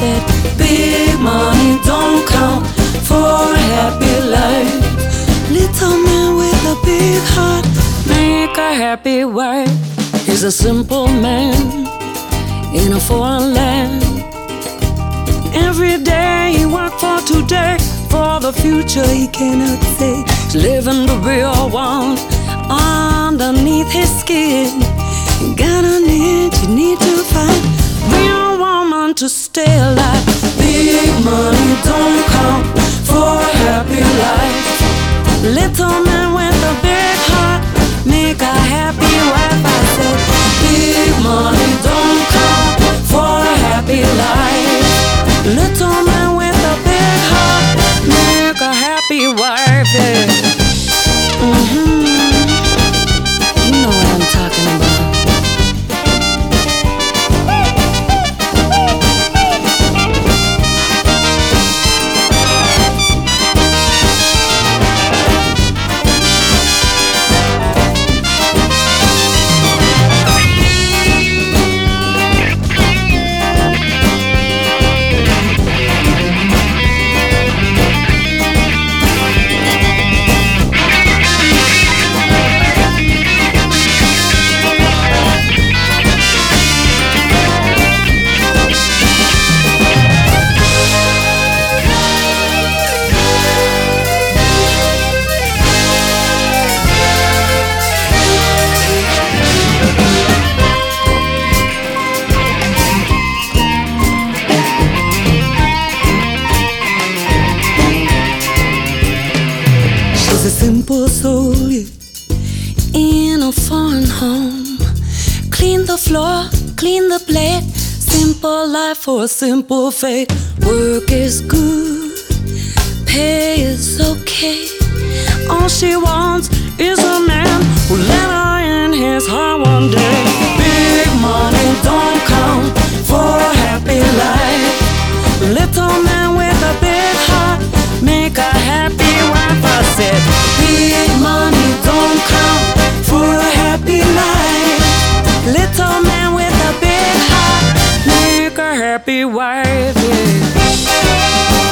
said, big money don't count for a happy life. Little man with a big heart, make a happy wife. He's a simple man in a foreign land. Every day he works for today, for the future he cannot say. He's living the real one underneath his skin. You gotta you need to find real woman to stay alive. Big money don't count for a happy life. Little man with a big heart, make a happy wife. I said, big money don't count for a happy life. Little man with a big heart, make a happy wife. Yeah. You know what I'm talking about. A simple soul, yeah, in a foreign home. Clean the floor, clean the plate. Simple life for a simple fate. Work is good, pay is okay. All she wants is a man who let her in his heart one day. Big money don't count for a happy life. Little man with a big heart, make a happy wife. I said, big money don't count for a happy life. Little man with a big heart, make a happy wife. Yeah.